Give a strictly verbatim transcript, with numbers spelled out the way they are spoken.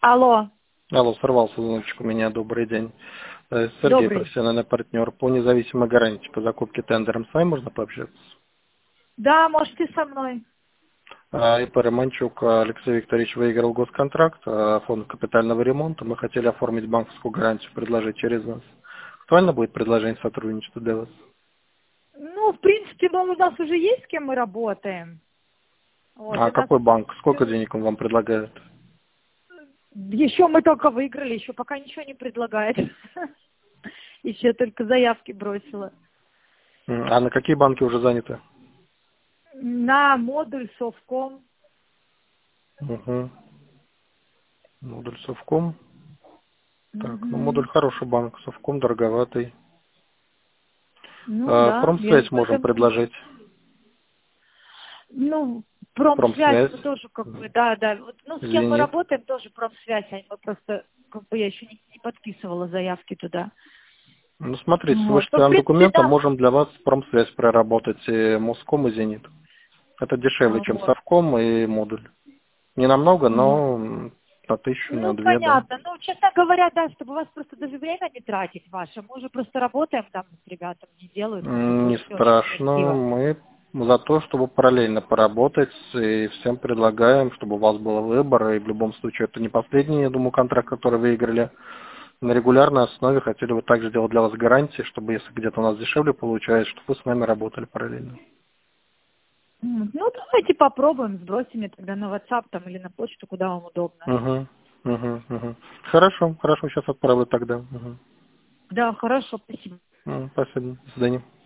Алло. Алло, сорвался звоночек у меня. Добрый день. Э, Сергей, Добрый. профессиональный партнер по независимой гарантии по закупке тендером. С вами можно пообщаться? Да, можете со мной. А, И по Романчук Алексей Викторович выиграл госконтракт, а, фонд капитального ремонта. Мы хотели оформить банковскую гарантию, предложить через нас. Актуально будет предложение сотрудничества для вас? Ну, в принципе, ну, у нас уже есть, с кем мы работаем. Вот, А и нас какой банк? Сколько денег он вам предлагает? еще мы только выиграли, еще пока ничего не предлагает. Еще только заявки бросила. М, А на какие банки уже заняты? На модуль Совком. Угу. Модуль Совком. Так, ну модуль Мгм. хороший банк, Совком дороговатый. Ну А, да, я Промсвязь об можем этом и... предложить. Ну, промсвязь, Промсвязь. мы тоже как бы, да, да. Вот, ну, с кем мы Зенит. работаем, тоже промсвязь. а Мы просто, как бы я еще не, не подписывала заявки туда. Ну, смотрите, с Вот. Ну, в вышестоянным принципе, документом да. можем для вас промсвязь проработать и Моском, и Зенит. Это дешевле, А, чем вот. Совком и модуль. Не намного, Ага. но м, на тысячу, на Ну, две, да. понятно. Ну, честно говоря, да, чтобы у вас просто даже время не тратить ваше. Мы уже просто работаем там с ребятами, не делают, как бы М, Не будет не очень страшно. красиво. Мы за то, чтобы параллельно поработать, и всем предлагаем, чтобы у вас был выбор, и в любом случае это не последний, я думаю, контракт, который выиграли. На регулярной основе хотели бы также делать для вас гарантии, чтобы если где-то у нас дешевле получается, чтобы вы с нами работали параллельно. М, Ну, давайте попробуем, сбросим мне тогда на WhatsApp там или на почту, куда вам удобно. Угу, угу, угу. Хорошо, хорошо, сейчас отправлю тогда. Угу. Да, хорошо, спасибо. М, Спасибо, до свидания.